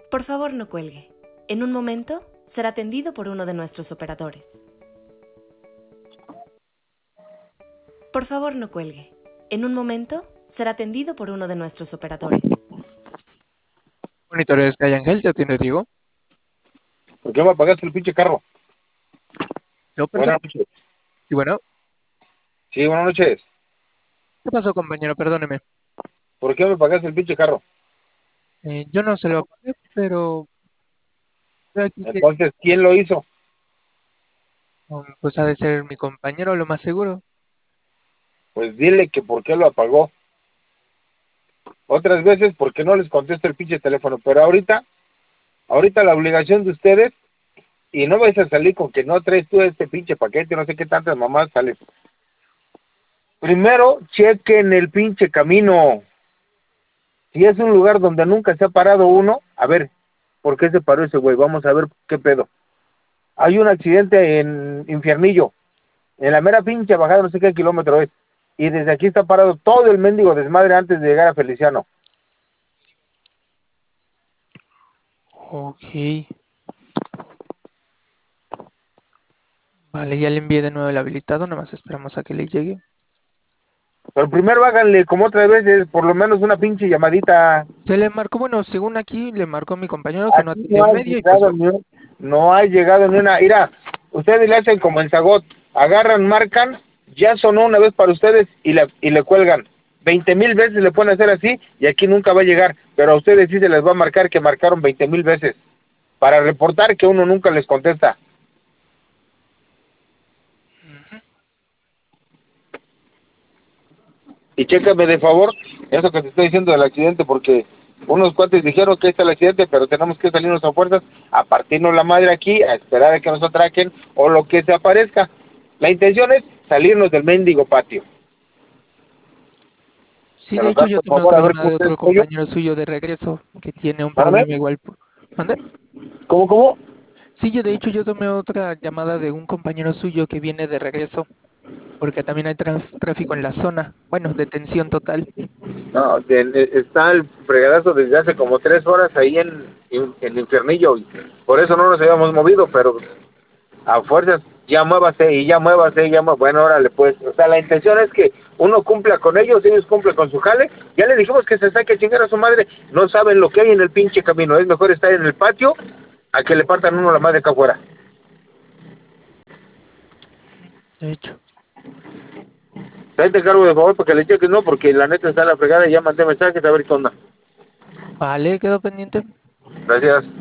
Por favor, no cuelgue. En un momento será atendido por uno de nuestros operadores. Por favor, no cuelgue. En un momento será atendido por uno de nuestros operadores. Monitores Calle Ángel, ¿te atiende Diego? ¿Por qué me apagaste el pinche carro? ¿Yo, perdón? Buenas noches. Y bueno, Sí, buenas noches. ¿qué pasó, compañero? Perdóneme. ¿Por qué me apagaste el pinche carro? Yo no se lo apagué, pero veo aquí que Entonces, ¿quién lo hizo? pues ha de ser mi compañero, lo más seguro. Pues dile que por qué lo apagó. Otras veces porque no les contesto el pinche teléfono, pero ahorita la obligación de ustedes, y no vais a salir con que no traes tú este pinche paquete, no sé qué tantas mamás salen. Primero, chequen el pinche camino. Si es un lugar donde nunca se ha parado uno, a ver, ¿por qué se paró ese güey? Vamos a ver qué pedo. Hay un accidente en Infiernillo, en la mera pinche bajada, no sé qué kilómetro es. Y desde aquí está parado todo el mendigo desmadre antes de llegar a Feliciano. Ok. Vale, ya le envié de nuevo el habilitado, nada más esperamos a que le llegue. Pero primero háganle como otras veces, por lo menos una pinche llamadita. Se le marcó, bueno, según aquí, le marcó a mi compañero que no Aquí atendió no en ha medio y pues llegado no ha llegado ni una. Mira, ustedes le hacen como en Zagot, agarran, marcan, ya sonó una vez para ustedes y le cuelgan. 20,000 veces le pueden hacer así y aquí nunca va a llegar, pero a ustedes sí se les va a marcar que marcaron 20,000 veces para reportar que uno nunca les contesta. Y chécame de favor eso que te estoy diciendo del accidente, porque unos cuates dijeron que está el accidente, pero tenemos que salirnos a fuerzas, a partirnos la madre aquí, a esperar a que nos atraquen o lo que se aparezca. La intención es salirnos del mendigo patio. sí, ¿Me de los hecho das yo por tomé favor otra a ver llamada cómo de es el otro pollo? compañero suyo de regreso que tiene un ¿Párame? problema igual. ¿Mande? ¿Cómo? Sí, yo de hecho yo tomé otra llamada de un compañero suyo que viene de regreso, porque también hay tráfico en la zona. Bueno, detención total. No, está el fregadazo desde hace como 3 horas ahí en Infiernillo, y por eso no nos habíamos movido, pero a fuerzas, ya muévase y ya muévase, bueno, órale pues, o sea, la intención es que uno cumpla con ellos cumplen con su jale, ya le dijimos que se saque a chingar a su madre, no saben lo que hay en el pinche camino, es mejor estar en el patio a que le partan uno la madre acá afuera. De hecho. Ahí te encargo de favor para que le cheques, no, porque la neta está en la fregada y ya mandé mensajes a ver qué onda. Vale, quedó pendiente. Gracias.